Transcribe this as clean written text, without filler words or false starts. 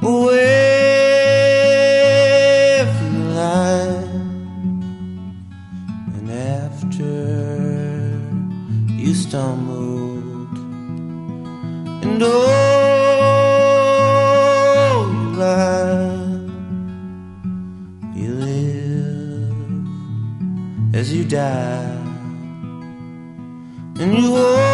away from the line. And after you stumbled and oh, you lied, you live as you die, and you hold